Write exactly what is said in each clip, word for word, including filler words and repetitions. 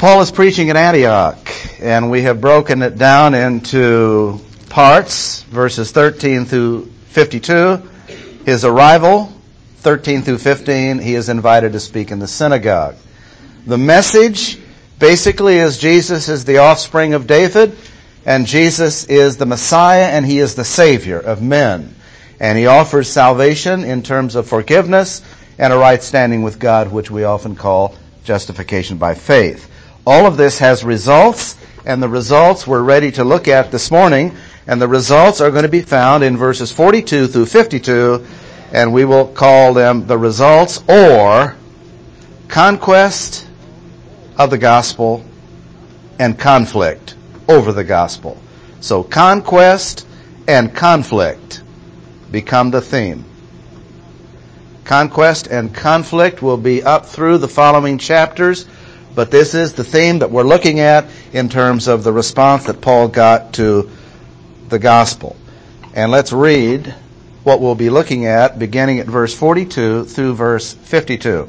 Paul is preaching at Antioch, and we have broken it down into parts, verses thirteen through fifty-two. His arrival, thirteen through fifteen, he is invited to speak in the synagogue. The message basically is Jesus is the offspring of David, and Jesus is the Messiah, and he is the Savior of men. And he offers salvation in terms of forgiveness and a right standing with God, which we often call justification by faith. All of this has results, and the results we're ready to look at this morning, and the results are going to be found in verses forty-two through fifty-two, and we will call them the results or conquest of the gospel and conflict over the gospel. So conquest and conflict become the theme. Conquest and conflict will be up through the following chapters, but this is the theme that we're looking at in terms of the response that Paul got to the gospel. And let's read what we'll be looking at beginning at verse forty-two through verse fifty-two.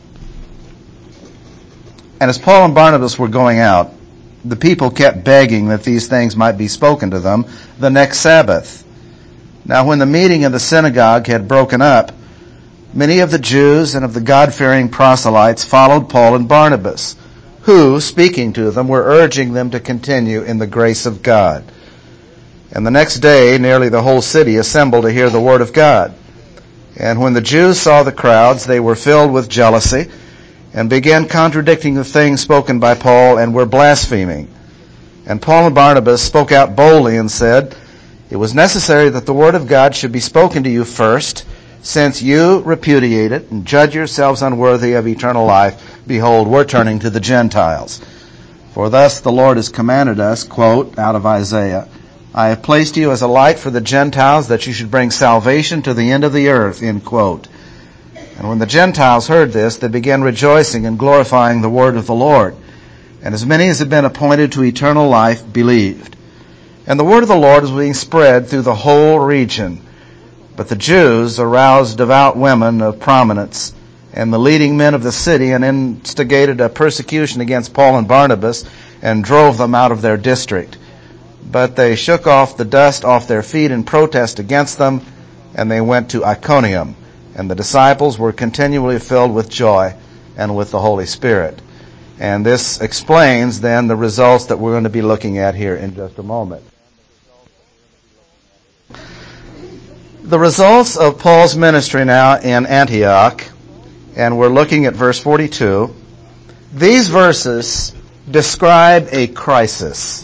And as Paul and Barnabas were going out, the people kept begging that these things might be spoken to them the next Sabbath. Now when the meeting in the synagogue had broken up, many of the Jews and of the God-fearing proselytes followed Paul and Barnabas, who, speaking to them, were urging them to continue in the grace of God. And the next day, nearly the whole city assembled to hear the word of God. And when the Jews saw the crowds, they were filled with jealousy and began contradicting the things spoken by Paul and were blaspheming. And Paul and Barnabas spoke out boldly and said, "It was necessary that the word of God should be spoken to you first. Since you repudiate it and judge yourselves unworthy of eternal life, behold, we're turning to the Gentiles. For thus the Lord has commanded us," quote, out of Isaiah, "I have placed you as a light for the Gentiles, that you should bring salvation to the end of the earth," end quote. And when the Gentiles heard this, they began rejoicing and glorifying the word of the Lord. And as many as had been appointed to eternal life believed. And the word of the Lord was being spread through the whole region. But the Jews aroused devout women of prominence and the leading men of the city and instigated a persecution against Paul and Barnabas and drove them out of their district. But they shook off the dust off their feet in protest against them, and they went to Iconium. And the disciples were continually filled with joy and with the Holy Spirit. And this explains then the results that we're going to be looking at here in just a moment. The results of Paul's ministry now in Antioch, and we're looking at verse forty-two. These verses describe a crisis.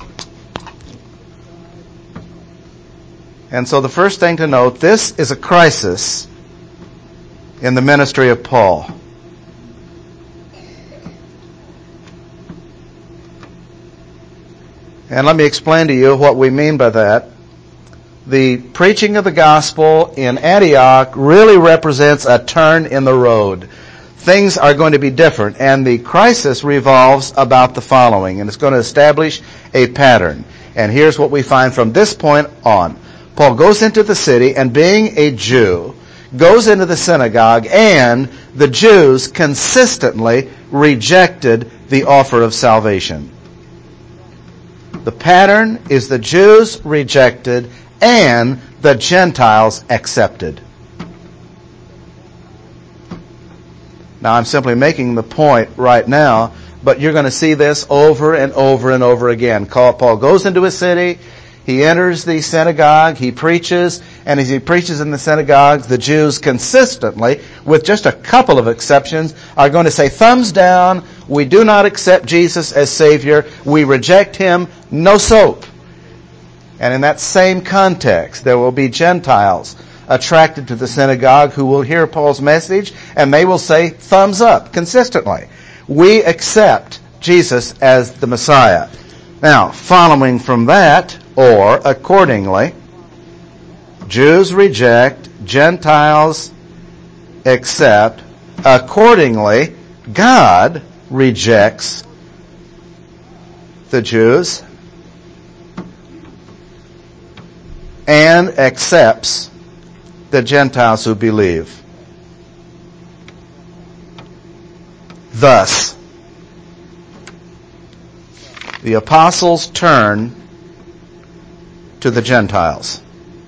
And so the first thing to note, this is a crisis in the ministry of Paul. And let me explain to you what we mean by that. The preaching of the gospel in Antioch really represents a turn in the road. Things are going to be different, and the crisis revolves about the following, and it's going to establish a pattern. And here's what we find from this point on. Paul goes into the city, and being a Jew, goes into the synagogue, and the Jews consistently rejected the offer of salvation. The pattern is the Jews rejected and the Gentiles accepted. Now, I'm simply making the point right now, but you're going to see this over and over and over again. Paul goes into a city, he enters the synagogue, he preaches, and as he preaches in the synagogues, the Jews consistently, with just a couple of exceptions, are going to say, thumbs down, we do not accept Jesus as Savior, we reject Him, no soap. And in that same context, there will be Gentiles attracted to the synagogue who will hear Paul's message, and they will say, thumbs up, consistently. We accept Jesus as the Messiah. Now, following from that, or accordingly, Jews reject, Gentiles accept. Accordingly, God rejects the Jews and accepts the Gentiles who believe. Thus, the apostles turn to the Gentiles,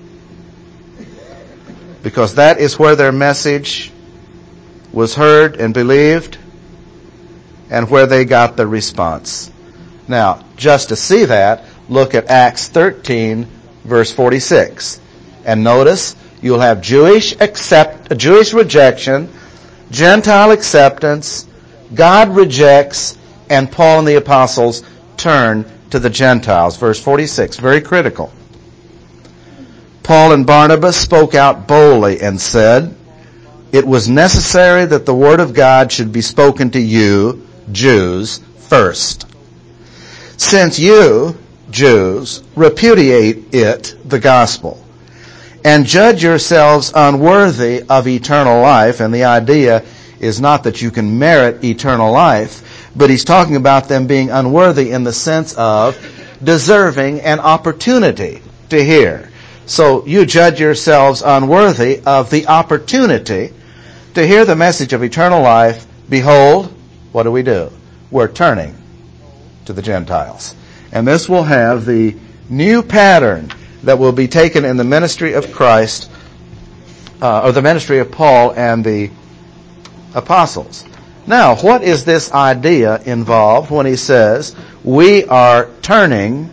because that is where their message was heard and believed, and where they got the response. Now, just to see that, look at Acts thirteen, verse forty-six. And notice, you'll have Jewish accept, Jewish rejection, Gentile acceptance, God rejects, and Paul and the apostles turn to the Gentiles. Verse forty-six, very critical. Paul and Barnabas spoke out boldly and said, "It was necessary that the word of God should be spoken to you, Jews, first. Since you, Jews, repudiate it, the gospel, and judge yourselves unworthy of eternal life," and the idea is not that you can merit eternal life, but he's talking about them being unworthy in the sense of deserving an opportunity to hear. So you judge yourselves unworthy of the opportunity to hear the message of eternal life. Behold, what do we do? We're turning to the Gentiles. And this will have the new pattern that will be taken in the ministry of Christ, uh, or the ministry of Paul and the apostles. Now, what is this idea involved when he says, we are turning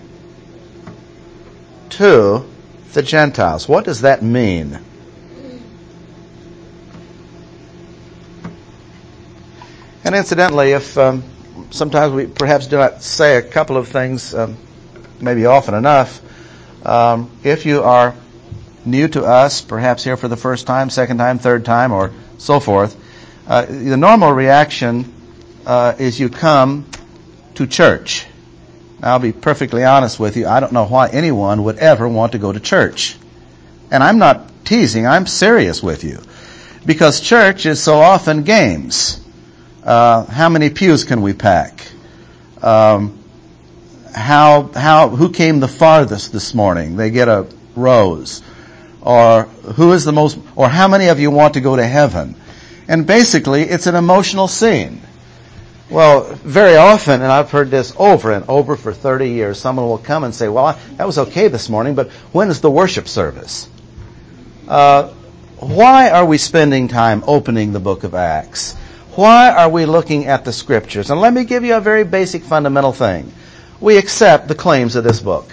to the Gentiles? What does that mean? And incidentally, if um, sometimes we perhaps do not say a couple of things, um, maybe often enough, um, if you are new to us, perhaps here for the first time, second time, third time, or so forth, uh, the normal reaction uh, is you come to church. Now, I'll be perfectly honest with you. I don't know why anyone would ever want to go to church. And I'm not teasing. I'm serious with you. Because church is so often games. Uh, how many pews can we pack? Um, how, how, who came the farthest this morning? They get a rose. Or who is the most, or how many of you want to go to heaven? And basically, it's an emotional scene. Well, very often, and I've heard this over and over for thirty years, someone will come and say, well, I, that was okay this morning, but when is the worship service? Uh, why are we spending time opening the book of Acts? Why are we looking at the Scriptures? And let me give you a very basic fundamental thing. We accept the claims of this book.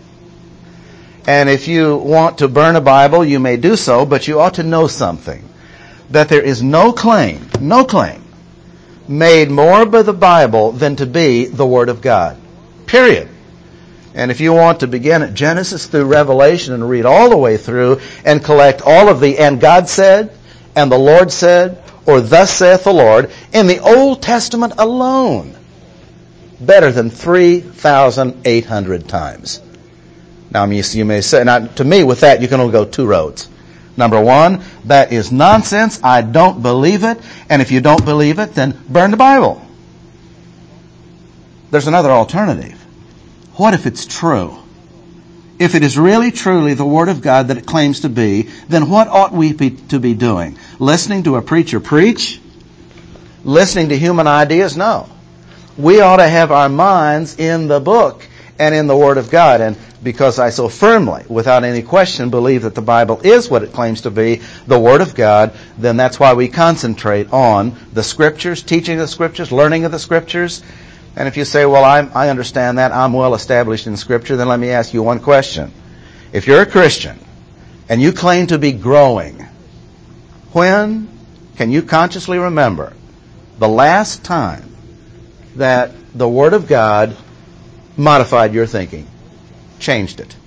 And if you want to burn a Bible, you may do so, but you ought to know something. That there is no claim, no claim, made more by the Bible than to be the Word of God. Period. And if you want to begin at Genesis through Revelation and read all the way through and collect all of the "and God said," and "the Lord said," or "thus saith the Lord," in the Old Testament alone, better than three thousand eight hundred times. Now, you may say, now, to me, with that, you can only go two roads. Number one, that is nonsense. I don't believe it. And if you don't believe it, then burn the Bible. There's another alternative. What if it's true? If it is really, truly the Word of God that it claims to be, then what ought we be, to be doing? Listening to a preacher preach? Listening to human ideas? No. We ought to have our minds in the book and in the Word of God. And because I so firmly, without any question, believe that the Bible is what it claims to be, the Word of God, then that's why we concentrate on the Scriptures, teaching the Scriptures, learning of the Scriptures. And if you say, well, I'm, I understand that, I'm well established in Scripture, then let me ask you one question. If you're a Christian and you claim to be growing, when can you consciously remember the last time that the Word of God modified your thinking, changed it?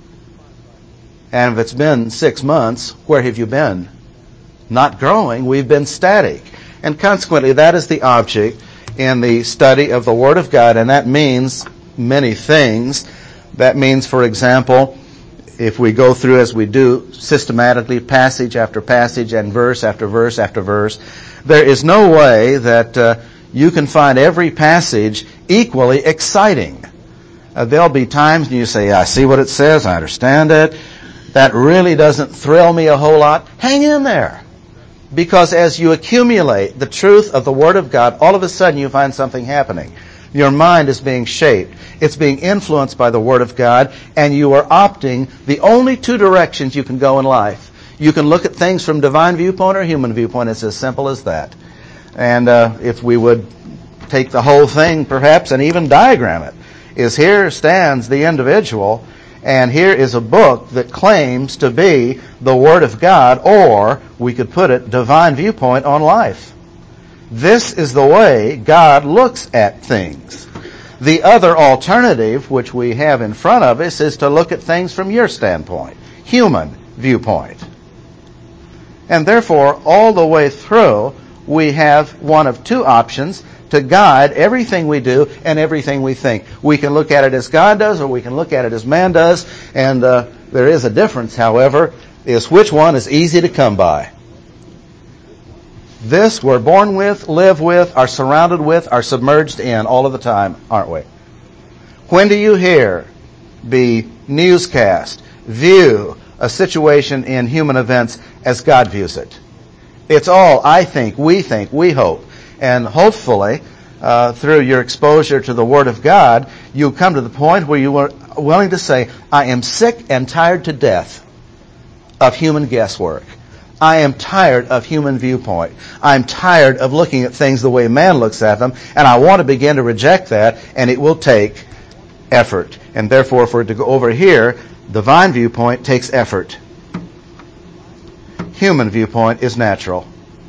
And if it's been six months, where have you been? Not growing, we've been static. And consequently, that is the object in the study of the Word of God, and that means many things. That means, for example, if we go through as we do systematically, passage after passage and verse after verse after verse, there is no way that uh, you can find every passage equally exciting. Uh, there'll be times when you say, I see what it says, I understand it. That really doesn't thrill me a whole lot. Hang in there. Because as you accumulate the truth of the Word of God, all of a sudden you find something happening. Your mind is being shaped. It's being influenced by the Word of God, and you are opting the only two directions you can go in life. You can look at things from divine viewpoint or human viewpoint. It's as simple as that. And uh, if we would take the whole thing, perhaps, and even diagram it, is here stands the individual, and here is a book that claims to be the Word of God, or we could put it, divine viewpoint on life. This is the way God looks at things. The other alternative, which we have in front of us, is to look at things from your standpoint, human viewpoint. And therefore, all the way through, we have one of two options to guide everything we do and everything we think. We can look at it as God does, or we can look at it as man does, and uh, there is a difference, however, is which one is easy to come by. This we're born with, live with, are surrounded with, are submerged in all of the time, aren't we? When do you hear the newscast view a situation in human events as God views it? It's all I think, we think, we hope. And hopefully, uh, through your exposure to the Word of God, you come to the point where you are willing to say, I am sick and tired to death of human guesswork. I am tired of human viewpoint. I'm tired of looking at things the way man looks at them, and I want to begin to reject that, and it will take effort. And therefore, for it to go over here, divine viewpoint takes effort. Human viewpoint is natural.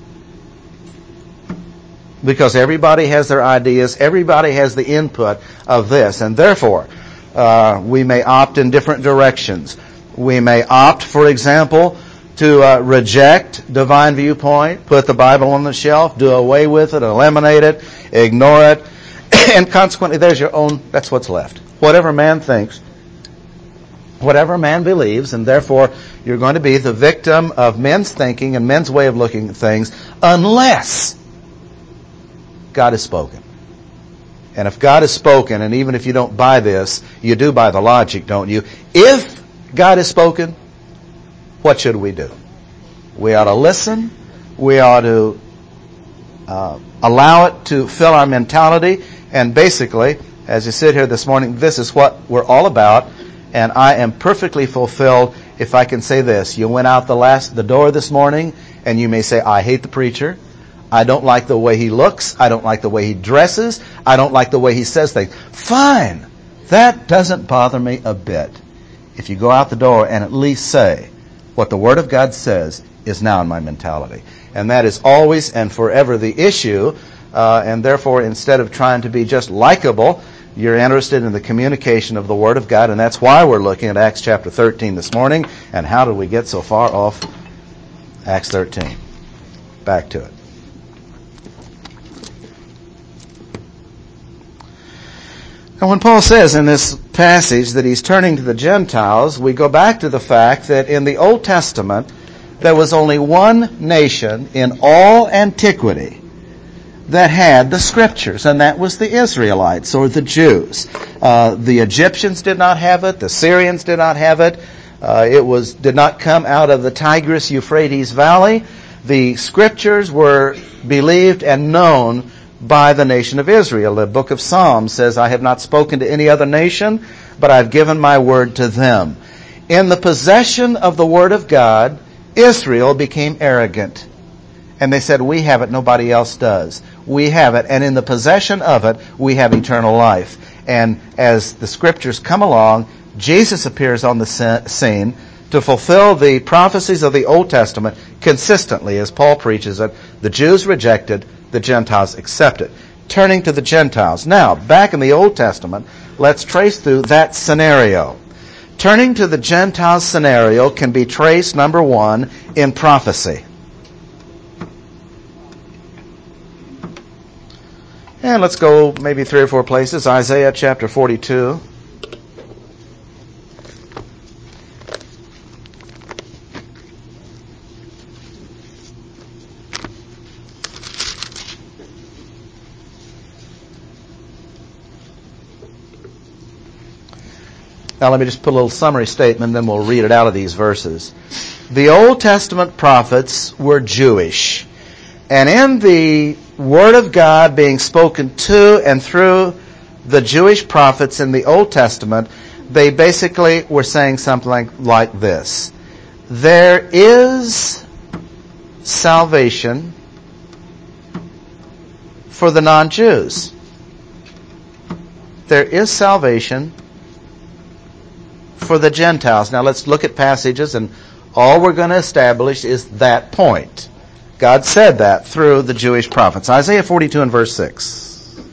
Because everybody has their ideas, everybody has the input of this, and therefore, uh, we may opt in different directions. We may opt, for example, to uh, reject divine viewpoint, put the Bible on the shelf, do away with it, eliminate it, ignore it, and consequently there's your own, that's what's left. Whatever man thinks, whatever man believes, and therefore you're going to be the victim of men's thinking and men's way of looking at things, unless God has spoken. And if God has spoken, and even if you don't buy this, you do buy the logic, don't you? If God has spoken, what should we do? We ought to listen. We ought to uh, allow it to fill our mentality. And basically, as you sit here this morning, this is what we're all about. And I am perfectly fulfilled if I can say this. You went out the last the door this morning, and you may say, I hate the preacher. I don't like the way he looks. I don't like the way he dresses. I don't like the way he says things. Fine. That doesn't bother me a bit. If you go out the door and at least say, what the Word of God says is now in my mentality. And that is always and forever the issue. Uh, and therefore, instead of trying to be just likable, you're interested in the communication of the Word of God. And that's why we're looking at Acts chapter thirteen this morning. And how did we get so far off Acts thirteen? Back to it. And when Paul says in this passage that he's turning to the Gentiles, we go back to the fact that in the Old Testament, there was only one nation in all antiquity that had the Scriptures, and that was the Israelites, or the Jews. Uh, the Egyptians did not have it. The Syrians did not have it. Uh, it was did not come out of the Tigris-Euphrates Valley. The Scriptures were believed and known by the nation of Israel. The book of Psalms says, I have not spoken to any other nation, but I've given my word to them. In the possession of the Word of God, Israel became arrogant. And they said, we have it, nobody else does. We have it, and in the possession of it, we have eternal life. And as the Scriptures come along, Jesus appears on the scene to fulfill the prophecies of the Old Testament consistently, as Paul preaches it. The Jews rejected, the Gentiles accepted. Turning to the Gentiles. Now, back in the Old Testament, let's trace through that scenario. Turning to the Gentile scenario can be traced, number one, in prophecy. And let's go maybe three or four places. Isaiah chapter forty-two. Now let me just put a little summary statement, then we'll read it out of these verses. The Old Testament prophets were Jewish. And in the Word of God being spoken to and through the Jewish prophets in the Old Testament, they basically were saying something like this. There is salvation for the non-Jews. There is salvation for the Gentiles. Now let's look at passages, and all we're going to establish is that point. God said that through the Jewish prophets. Isaiah forty-two and verse six.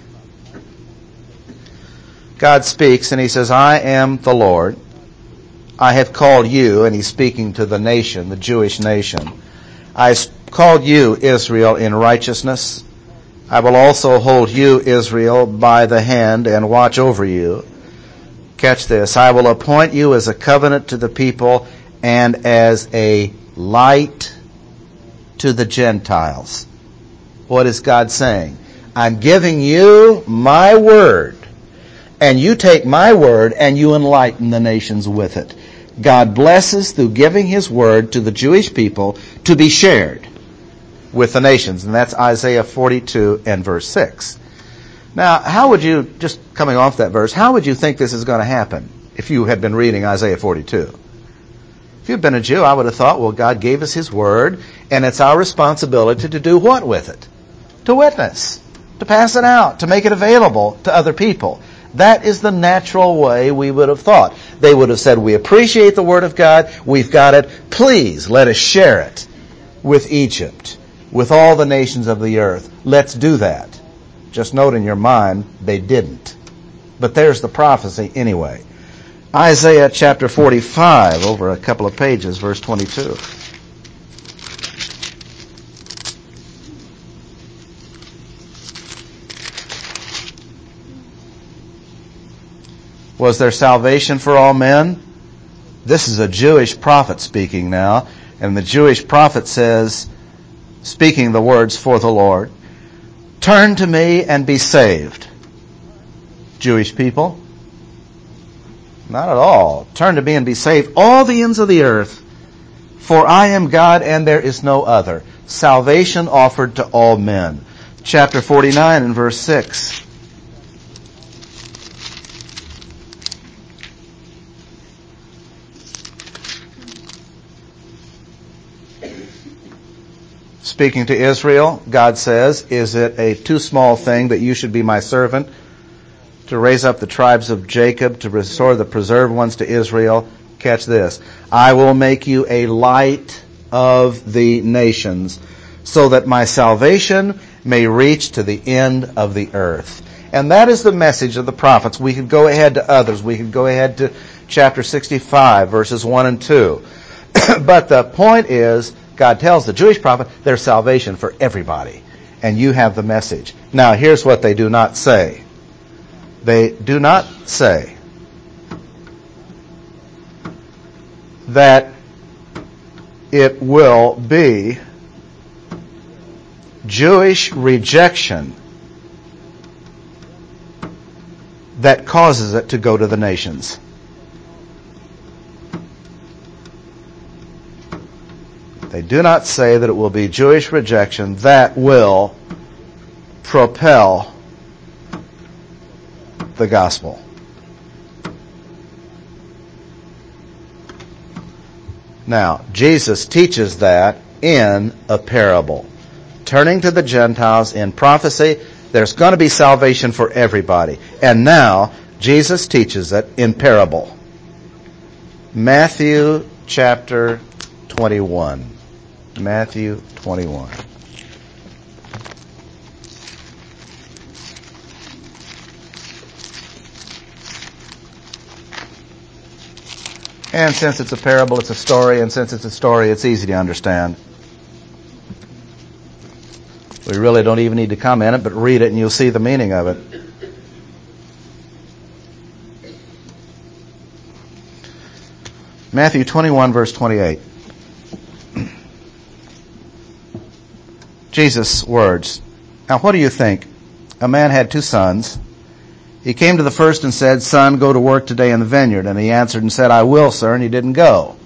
God speaks and he says, I am the Lord. I have called you, and he's speaking to the nation, the Jewish nation. I called you, Israel, in righteousness. I will also hold you, Israel, by the hand and watch over you. Catch this. I will appoint you as a covenant to the people and as a light to the Gentiles. What is God saying? I'm giving you my word, and you take my word and you enlighten the nations with it. God blesses through giving his word to the Jewish people to be shared with the nations. And that's Isaiah forty-two and verse six. Now, how would you, just coming off that verse, how would you think this is going to happen if you had been reading Isaiah forty-two? If you'd been a Jew, I would have thought, well, God gave us his word, and it's our responsibility to do what with it? To witness, to pass it out, to make it available to other people. That is the natural way we would have thought. They would have said, we appreciate the word of God, we've got it, please let us share it with Egypt, with all the nations of the earth. Let's do that. Just note in your mind, they didn't. But there's the prophecy anyway. Isaiah chapter forty-five, over a couple of pages, verse twenty-two. Was there salvation for all men? This is a Jewish prophet speaking now, and the Jewish prophet says, speaking the words for the Lord, turn to me and be saved. Jewish people? Not at all. Turn to me and be saved, all the ends of the earth, for I am God and there is no other. Salvation offered to all men. Chapter forty-nine and verse six. Speaking to Israel, God says, is it a too small thing that you should be my servant, to raise up the tribes of Jacob, to restore the preserved ones to Israel? Catch this. I will make you a light of the nations, so that my salvation may reach to the end of the earth. And that is the message of the prophets. We could go ahead to others. We could go ahead to chapter sixty-five, verses one and two. But the point is, God tells the Jewish prophet there's salvation for everybody. And you have the message. Now, here's what they do not say. They do not say that it will be Jewish rejection that causes it to go to the nations. They do not say that it will be Jewish rejection that will propel the gospel. Now, Jesus teaches that in a parable. Turning to the Gentiles in prophecy, there's going to be salvation for everybody. And now, Jesus teaches it in parable. Matthew chapter twenty-one. Matthew twenty-one. And since it's a parable, it's a story, and since it's a story, it's easy to understand. We really don't even need to comment it, but read it and you'll see the meaning of it. Matthew twenty-one, verse twenty-eight. Jesus' words. Now, what do you think? A man had two sons. He came to the first and said, Son, go to work today in the vineyard. And he answered and said, I will, sir. And he didn't go.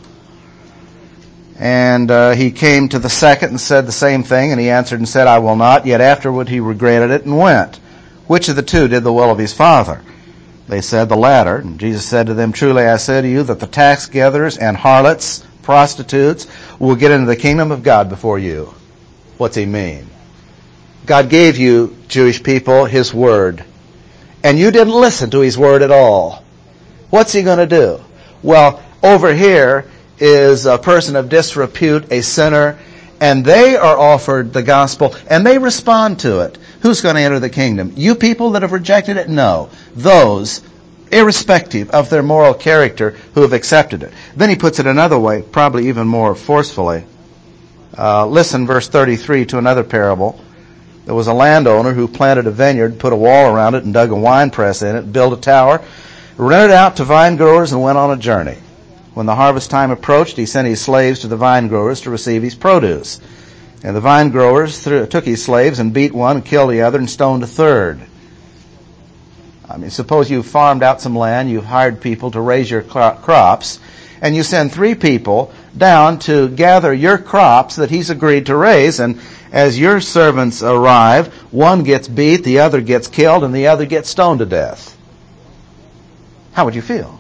And uh, he came to the second and said the same thing. And he answered and said, I will not. Yet afterward he regretted it and went. Which of the two did the will of his father? They said, the latter. And Jesus said to them, truly I say to you that the tax gatherers and harlots, prostitutes, will get into the kingdom of God before you. What's he mean? God gave you, Jewish people, his word. And you didn't listen to his word at all. What's he going to do? Well, over here is a person of disrepute, a sinner, and they are offered the gospel, and they respond to it. Who's going to enter the kingdom? You people that have rejected it? No. Those, irrespective of their moral character, who have accepted it. Then he puts it another way, probably even more forcefully. Uh, listen, verse thirty-three, to another parable. There was a landowner who planted a vineyard, put a wall around it, and dug a wine press in it, built a tower, rented it out to vine growers, and went on a journey. When the harvest time approached, he sent his slaves to the vine growers to receive his produce. And the vine growers th- took his slaves and beat one, and killed the other, and stoned a third. I mean, suppose you farmed out some land, you've hired people to raise your cro- crops, and you send three people down to gather your crops that he's agreed to raise, and as your servants arrive, one gets beat, the other gets killed, and the other gets stoned to death. How would you feel?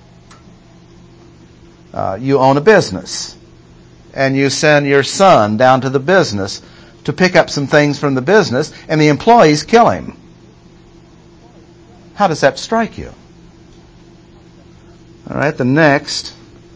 Uh, you own a business, and you send your son down to the business to pick up some things from the business, and the employees kill him. How does that strike you? All right, the next,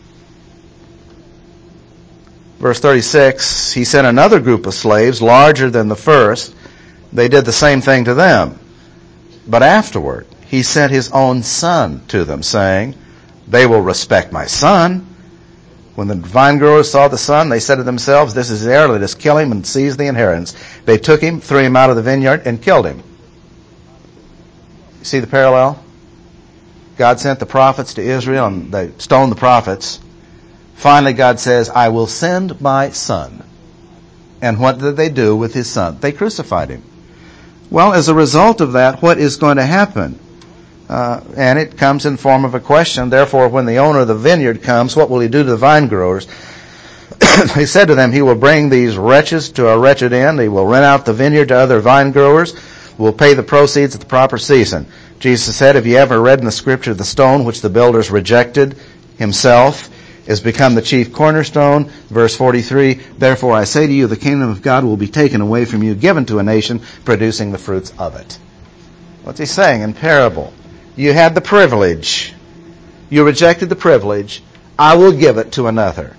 verse thirty-six, he sent another group of slaves, larger than the first. They did the same thing to them. But afterward, he sent his own son to them, saying, they will respect my son. When the vine growers saw the son, they said to themselves, this is his heir, let us kill him and seize the inheritance. They took him, threw him out of the vineyard, and killed him. You see the parallel? God sent the prophets to Israel, and they stoned the prophets. Finally, God says, I will send my son. And what did they do with his son? They crucified him. Well, as a result of that, what is going to happen? Uh, and it comes in form of a question. Therefore, when the owner of the vineyard comes, what will he do to the vine growers? He said to them, he will bring these wretches to a wretched end. He will rent out the vineyard to other vine growers, will pay the proceeds at the proper season. Jesus said, have you ever read in the scripture, the stone which the builders rejected himself has become the chief cornerstone? Verse forty-three, therefore I say to you, the kingdom of God will be taken away from you, given to a nation, producing the fruits of it. What's he saying in parable? You had the privilege. You rejected the privilege. I will give it to another.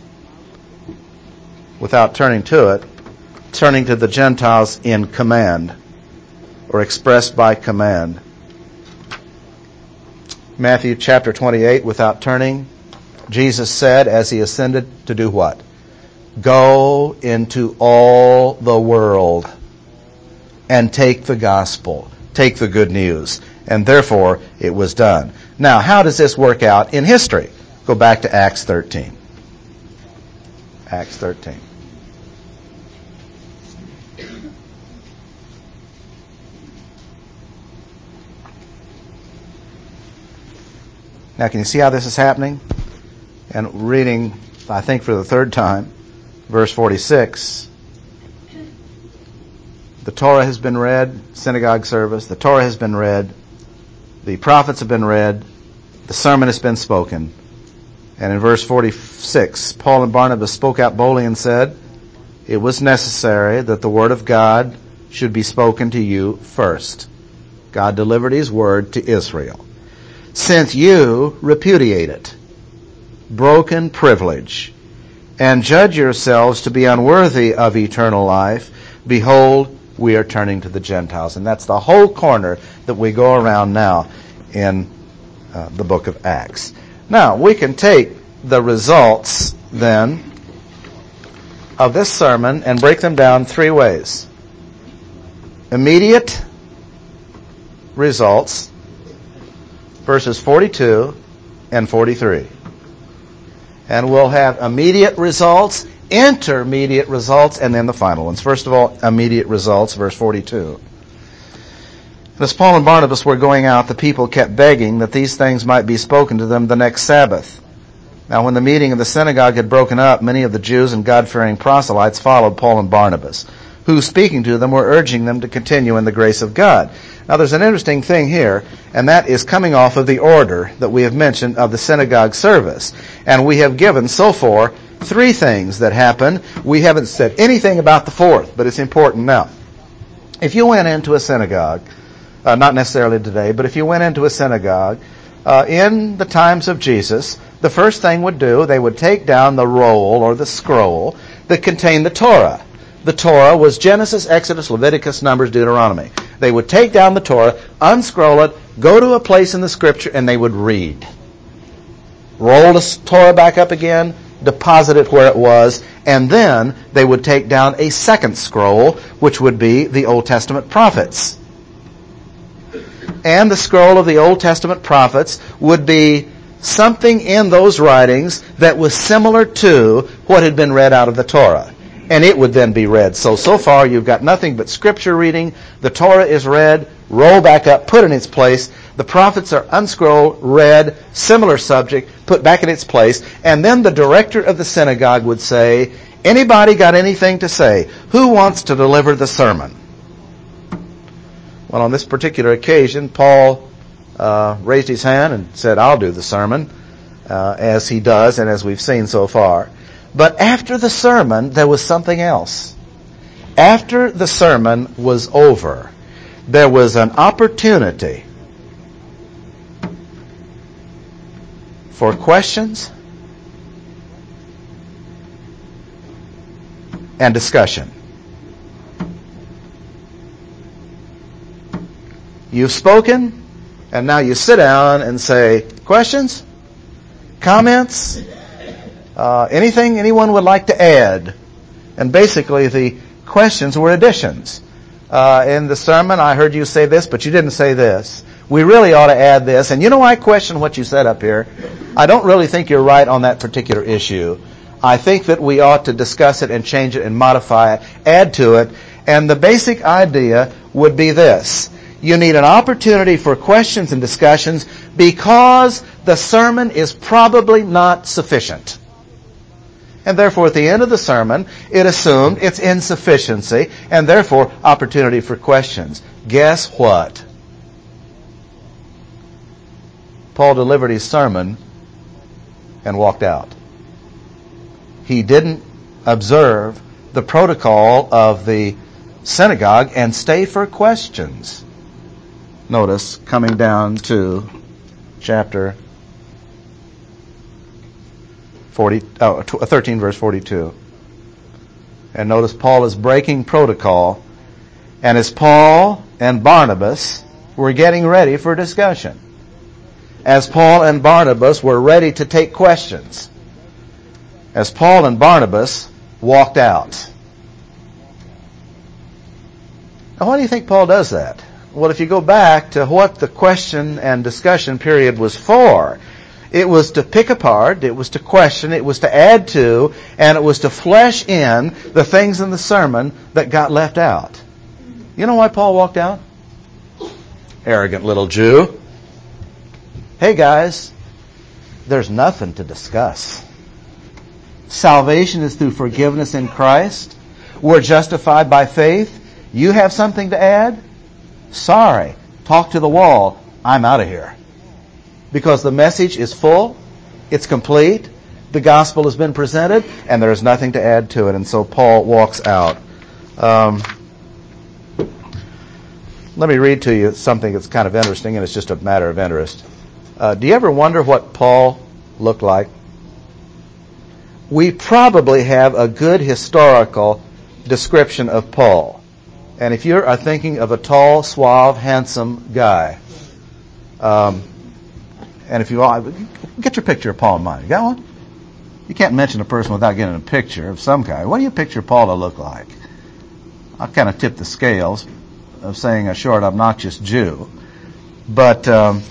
Without turning to it, turning to the Gentiles in command, or expressed by command. Matthew chapter twenty-eight, without turning, Jesus said as he ascended to do what? Go into all the world and take the gospel, take the good news. And therefore, it was done. Now, how does this work out in history? Go back to Acts thirteen. Acts thirteen. Now, can you see how this is happening? And reading, I think for the third time, verse forty-six. The Torah has been read, synagogue service. The Torah has been read. The prophets have been read. The sermon has been spoken. And in verse forty-six, Paul and Barnabas spoke out boldly and said, it was necessary that the word of God should be spoken to you first. God delivered his word to Israel. Since you repudiate it, broken privilege, and judge yourselves to be unworthy of eternal life, behold, we are turning to the Gentiles. And that's the whole corner that we go around now in uh, the book of Acts. Now, we can take the results then of this sermon and break them down three ways. Immediate results, verses forty-two and forty-three. And we'll have immediate results, intermediate results, and then the final ones. First of all, immediate results, verse forty-two. As Paul and Barnabas were going out, the people kept begging that these things might be spoken to them the next Sabbath. Now when the meeting of the synagogue had broken up, many of the Jews and God-fearing proselytes followed Paul and Barnabas, who, speaking to them, were urging them to continue in the grace of God. Now, there's an interesting thing here, and that is coming off of the order that we have mentioned of the synagogue service. And we have given, so far, three things that happen. We haven't said anything about the fourth, but it's important now. If you went into a synagogue, uh, not necessarily today, but if you went into a synagogue, uh, in the times of Jesus, the first thing would do, they would take down the roll or the scroll that contained the Torah. The Torah was Genesis, Exodus, Leviticus, Numbers, Deuteronomy. They would take down the Torah, unscroll it, go to a place in the Scripture, and they would read. Roll the Torah back up again, deposit it where it was, and then they would take down a second scroll, which would be the Old Testament prophets. And the scroll of the Old Testament prophets would be something in those writings that was similar to what had been read out of the Torah. And it would then be read. So, so far you've got nothing but Scripture reading. The Torah is read, roll back up, put in its place. The prophets are unscrolled, read, similar subject, put back in its place. And then the director of the synagogue would say, anybody got anything to say? Who wants to deliver the sermon? Well, on this particular occasion, Paul uh, raised his hand and said, I'll do the sermon, uh, as he does and as we've seen so far. But after the sermon, there was something else. After the sermon was over, there was an opportunity for questions and discussion. You've spoken, and now you sit down and say, questions? Comments? Uh, anything anyone would like to add? And basically the questions were additions. Uh, in the sermon, I heard you say this, but you didn't say this. We really ought to add this. And you know, I question what you said up here. I don't really think you're right on that particular issue. I think that we ought to discuss it and change it and modify it, add to it. And the basic idea would be this. You need an opportunity for questions and discussions because the sermon is probably not sufficient. And therefore, at the end of the sermon, it assumed its insufficiency, and therefore, opportunity for questions. Guess what? Paul delivered his sermon and walked out. He didn't observe the protocol of the synagogue and stay for questions. Notice, coming down to chapter forty, oh, thirteen, verse forty-two. And notice Paul is breaking protocol. And as Paul and Barnabas were getting ready for discussion, as Paul and Barnabas were ready to take questions, as Paul and Barnabas walked out. Now, why do you think Paul does that? Well, if you go back to what the question and discussion period was for, it was to pick apart, it was to question, it was to add to, and it was to flesh in the things in the sermon that got left out. You know why Paul walked out? Arrogant little Jew. Hey guys, there's nothing to discuss. Salvation is through forgiveness in Christ. We're justified by faith. You have something to add? Sorry. Talk to the wall. I'm out of here. Because the message is full, it's complete, the gospel has been presented, and there is nothing to add to it. And so Paul walks out. Um, let me read to you something that's kind of interesting, and it's just a matter of interest. Uh, do you ever wonder what Paul looked like? We probably have a good historical description of Paul. And if you are thinking of a tall, suave, handsome guy, um, and if you all, get your picture of Paul in mind. You got one? You can't mention a person without getting a picture of some kind. What do you picture Paul to look like? I'll kind of tip the scales of saying a short, obnoxious Jew. But um,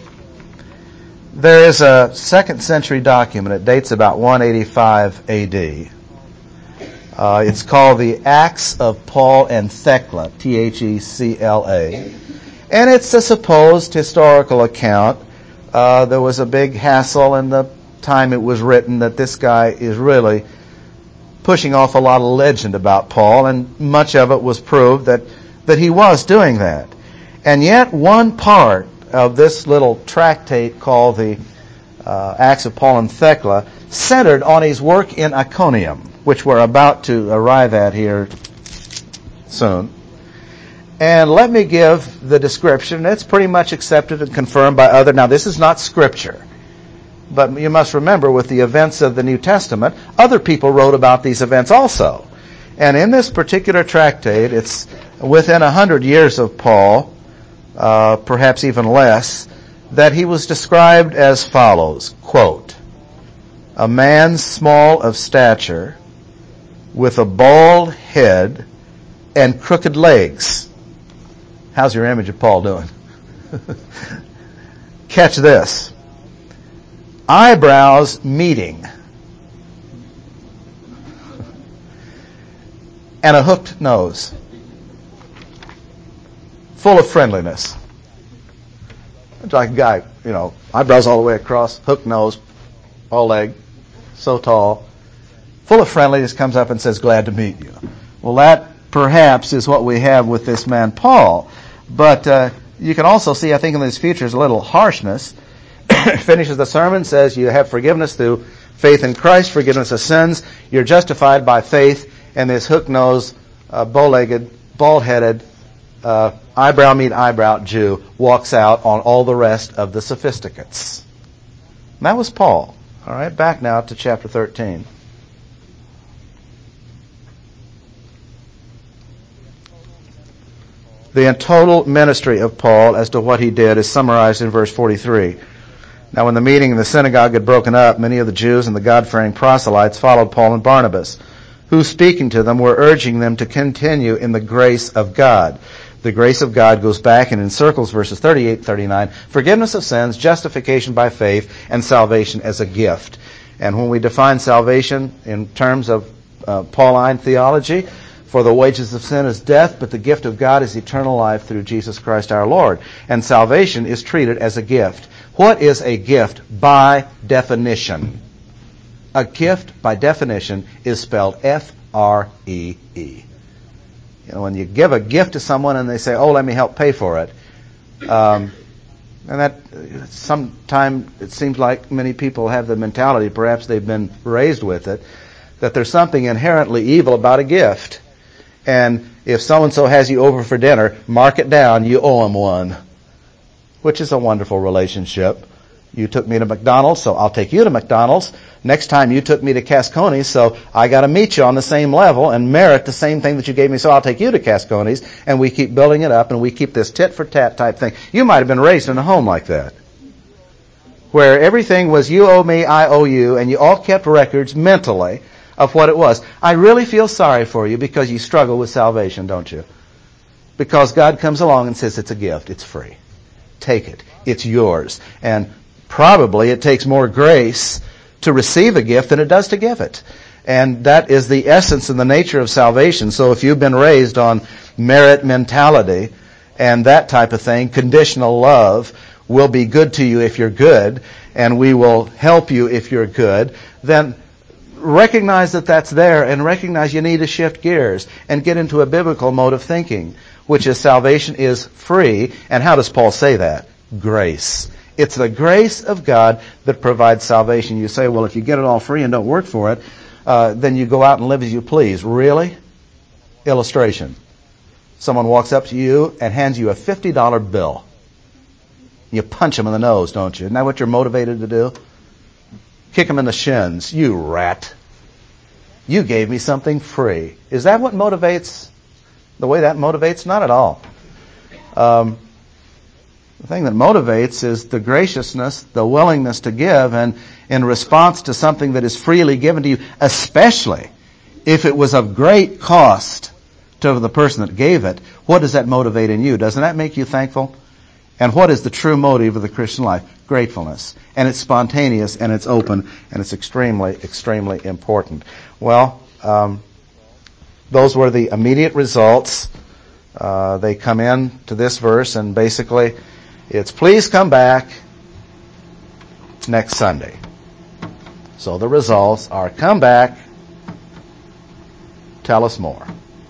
there is a second century document. It dates about one eighty-five A D. Uh, it's called the Acts of Paul and Thecla, T H E C L A. And it's a supposed historical account. Uh, there was a big hassle in the time it was written that this guy is really pushing off a lot of legend about Paul, and much of it was proved that, that he was doing that. And yet one part of this little tractate called the uh, Acts of Paul and Thecla centered on his work in Iconium, which we're about to arrive at here soon. And let me give the description. It's pretty much accepted and confirmed by other. Now, this is not Scripture. But you must remember, with the events of the New Testament, other people wrote about these events also. And in this particular tractate, it's within a hundred years of Paul, uh, perhaps even less, that he was described as follows, quote, "A man small of stature, with a bald head and crooked legs." How's your image of Paul doing? Catch this. Eyebrows meeting. And a hooked nose. Full of friendliness. It's like a guy, you know, eyebrows all the way across, hooked nose, all leg, so tall. Full of friendliness, comes up and says, "Glad to meet you." Well, that perhaps is what we have with this man Paul. But uh, you can also see, I think, in these features a little harshness. Finishes the sermon, says you have forgiveness through faith in Christ, forgiveness of sins. You're justified by faith. And this hook-nosed, uh, bow-legged, bald-headed, uh, eyebrow meet eyebrow Jew walks out on all the rest of the sophisticates. And that was Paul. All right, back now to chapter thirteen. The total ministry of Paul as to what he did is summarized in verse forty-three. Now when the meeting in the synagogue had broken up, many of the Jews and the God-fearing proselytes followed Paul and Barnabas, who, speaking to them, were urging them to continue in the grace of God. The grace of God goes back and encircles verses thirty-eight, thirty-nine, forgiveness of sins, justification by faith, and salvation as a gift. And when we define salvation in terms of uh, Pauline theology, for the wages of sin is death, but the gift of God is eternal life through Jesus Christ our Lord. And salvation is treated as a gift. What is a gift by definition? A gift, by definition, is spelled F R E E. You know, when you give a gift to someone and they say, "Oh, let me help pay for it," um, and that sometimes it seems like many people have the mentality, perhaps they've been raised with it, that there's something inherently evil about a gift. And if so-and-so has you over for dinner, mark it down, you owe him one. Which is a wonderful relationship. You took me to McDonald's, so I'll take you to McDonald's. Next time you took me to Cascones, so I got to meet you on the same level and merit the same thing that you gave me, so I'll take you to Cascones. And we keep building it up, and we keep this tit-for-tat type thing. You might have been raised in a home like that, where everything was you owe me, I owe you, and you all kept records mentally of what it was. I really feel sorry for you because you struggle with salvation, don't you? Because God comes along and says it's a gift. It's free. Take it. It's yours. And probably it takes more grace to receive a gift than it does to give it. And that is the essence and the nature of salvation. So if you've been raised on merit mentality and that type of thing, conditional love will be good to you if you're good, and we will help you if you're good, then recognize that that's there and recognize you need to shift gears and get into a biblical mode of thinking, which is salvation is free. And how does Paul say that? Grace. It's the grace of God that provides salvation. You say, well, if you get it all free and don't work for it, uh, then you go out and live as you please. Really? Illustration. Someone walks up to you and hands you a fifty dollar bill. You punch him in the nose, don't you? Isn't that what you're motivated to do? Kick him in the shins. You rat. You gave me something free. Is that what motivates? The way that motivates? Not at all. Um, the thing that motivates is the graciousness, the willingness to give, and in response to something that is freely given to you, especially if it was of great cost to the person that gave it, what does that motivate in you? Doesn't that make you thankful? And what is the true motive of the Christian life? Gratefulness. And it's spontaneous, and it's open, and it's extremely, extremely important. Well, um, those were the immediate results. Uh, they come in to this verse, and basically it's please come back next Sunday. So the results are come back Tell us more.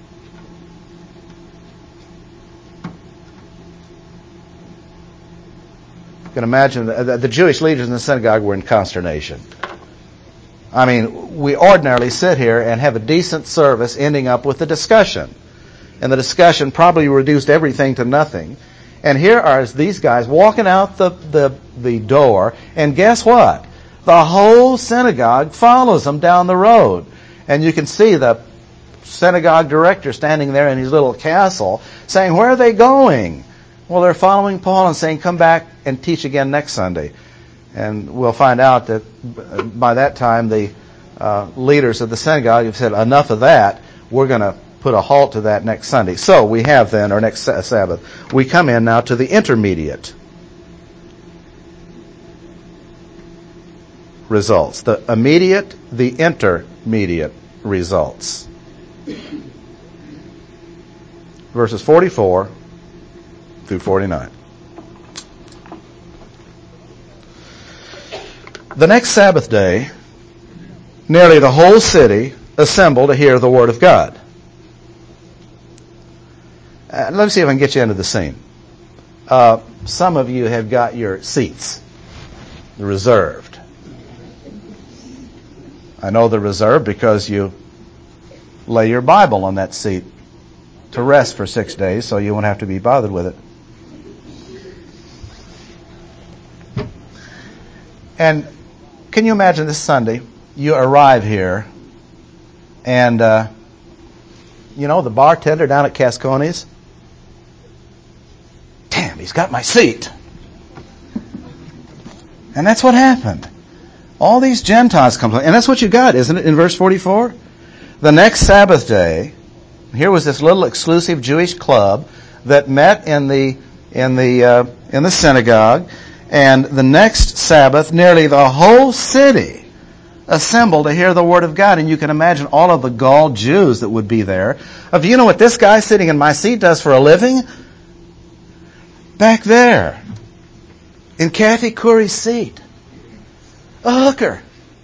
You can imagine the, the Jewish leaders in the synagogue were in consternation. I mean, we ordinarily sit here and have a decent service ending up with a discussion. And the discussion probably reduced everything to nothing. And here are these guys walking out the, the, the door, and guess what? The whole synagogue follows them down the road. And you can see the synagogue director standing there in his little castle saying, where are they going? Well, they're following Paul and saying, come back and teach again next Sunday. And we'll find out that by that time the uh, leaders of the synagogue have said, enough of that. We're going to put a halt to that next Sunday. So we have then, our next Sabbath, we come in now to the intermediate results. The immediate, the intermediate results. Verses forty-four through forty-nine. The next Sabbath day, nearly the whole city assembled to hear the word of God. Uh, let me see if I can get you into the scene. Uh, some of you have got your seats reserved. I know they're reserved because you lay your Bible on that seat to rest for six days, so you won't have to be bothered with it. And can you imagine this Sunday, you arrive here, and, uh, you know, the bartender down at Cascones, damn, he's got my seat. And that's what happened. All these Gentiles come, and that's what you got, isn't it, in verse forty-four? The next Sabbath day, here was this little exclusive Jewish club that met in the in the uh, in the synagogue, and the next Sabbath, nearly the whole city assembled to hear the word of God. And you can imagine all of the galled Jews that would be there. If you know what this guy sitting in my seat does for a living? Back there, in Kathy Curry's seat, a hooker.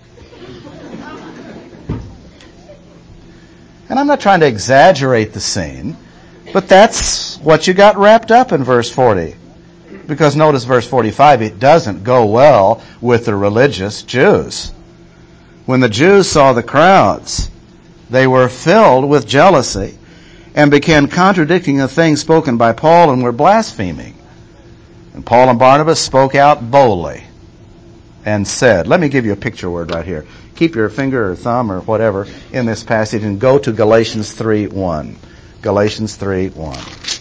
And I'm not trying to exaggerate the scene, but that's what you got wrapped up in verse forty. Because notice verse forty-five, it doesn't go well with the religious Jews. When the Jews saw the crowds, they were filled with jealousy and began contradicting the things spoken by Paul and were blaspheming. And Paul and Barnabas spoke out boldly and said, let me give you a picture word right here. Keep your finger or thumb or whatever in this passage and go to Galatians three one. Galatians three one.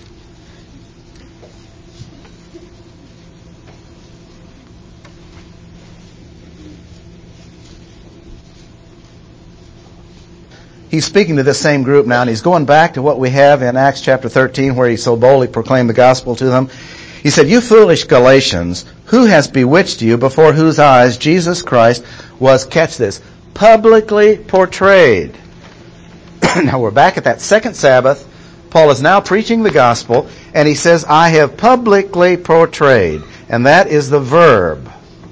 He's speaking to this same group now, and he's going back to what we have in Acts chapter thirteen, where he so boldly proclaimed the gospel to them. He said, you foolish Galatians, who has bewitched you, before whose eyes Jesus Christ was, catch this, publicly portrayed. Now we're back at that second Sabbath. Paul is now preaching the gospel, and he says, I have publicly portrayed. And that is the verb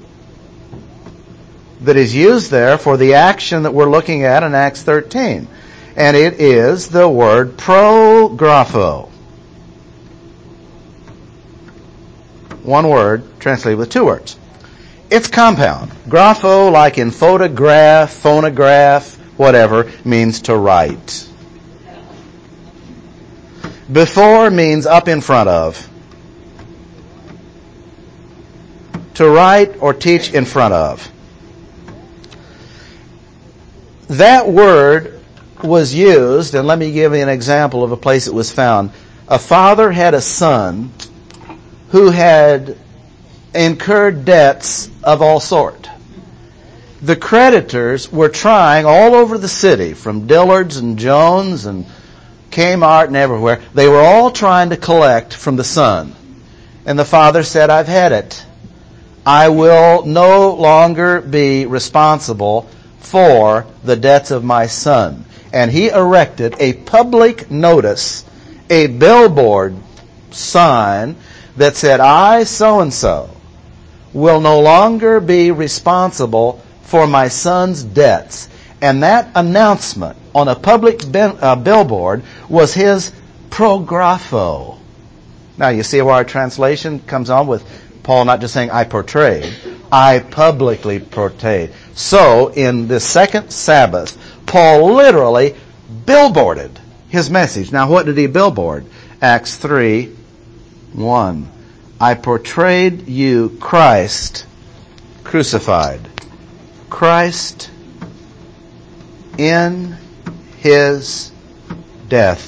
that is used there for the action that we're looking at in Acts thirteen. And it is the word prographo. One word translated with two words. It's compound. Grapho, like in photograph, phonograph, whatever, means to write. Before means up in front of. To write or teach in front of. That word was used, and let me give you an example of a place it was found. A father had a son who had incurred debts of all sort. The creditors were trying all over the city, from Dillard's and Jones and Kmart and everywhere. They were all trying to collect from the son. And the father said, I've had it. I will no longer be responsible for the debts of my son. And he erected a public notice, a billboard sign that said, I, so-and-so, will no longer be responsible for my son's debts. And that announcement on a public ben, uh, billboard was his prographo. Now you see where our translation comes on with Paul not just saying, I portrayed, I publicly portrayed. So, in the second Sabbath, Paul literally billboarded his message. Now, what did he billboard? Acts three, one. I portrayed you Christ crucified. Christ in his death.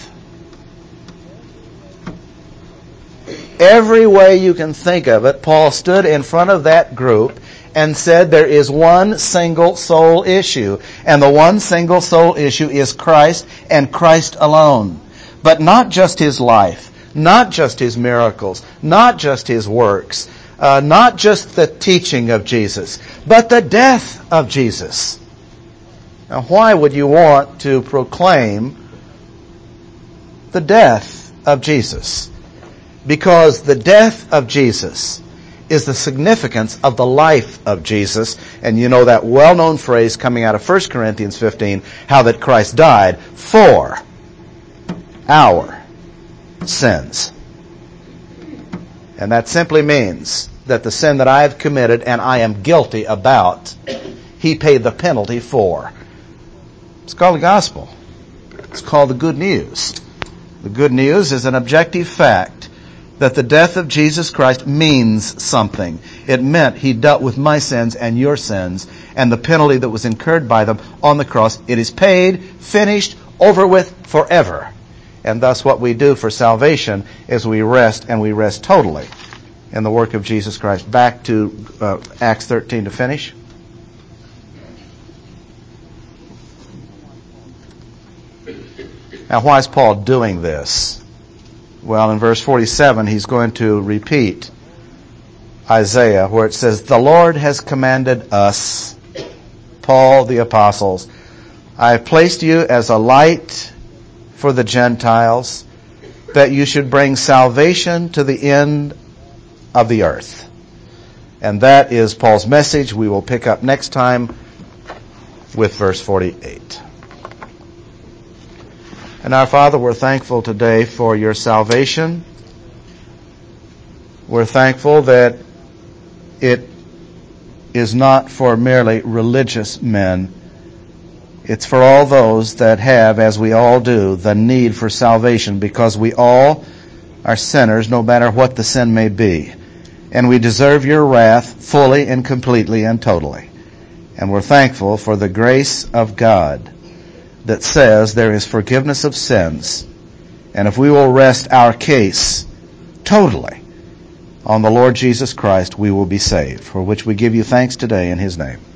Every way you can think of it, Paul stood in front of that group and said there is one single soul issue. And the one single soul issue is Christ and Christ alone. But not just his life, not just his miracles, not just his works, uh, not just the teaching of Jesus, but the death of Jesus. Now, why would you want to proclaim the death of Jesus? Because the death of Jesus is the significance of the life of Jesus. And you know that well-known phrase coming out of First Corinthians fifteen, how that Christ died for our sins. And that simply means that the sin that I have committed and I am guilty about, He paid the penalty for. It's called the gospel. It's called the good news. The good news is an objective fact that the death of Jesus Christ means something. It meant He dealt with my sins and your sins, and the penalty that was incurred by them on the cross. It is paid, finished, over with, forever. And thus what we do for salvation is we rest, and we rest totally in the work of Jesus Christ. Back to uh, Acts thirteen to finish. Now, why is Paul doing this? Well, in verse forty-seven, he's going to repeat Isaiah, where it says, the Lord has commanded us, Paul the apostles, I have placed you as a light for the Gentiles, that you should bring salvation to the end of the earth. And that is Paul's message. We will pick up next time with verse forty-eight. And our Father, we're thankful today for your salvation. We're thankful that it is not for merely religious men. It's for all those that have, as we all do, the need for salvation, because we all are sinners, no matter what the sin may be. And we deserve your wrath fully and completely and totally. And we're thankful for the grace of God that says there is forgiveness of sins. And if we will rest our case totally on the Lord Jesus Christ, we will be saved, for which we give you thanks today in His name.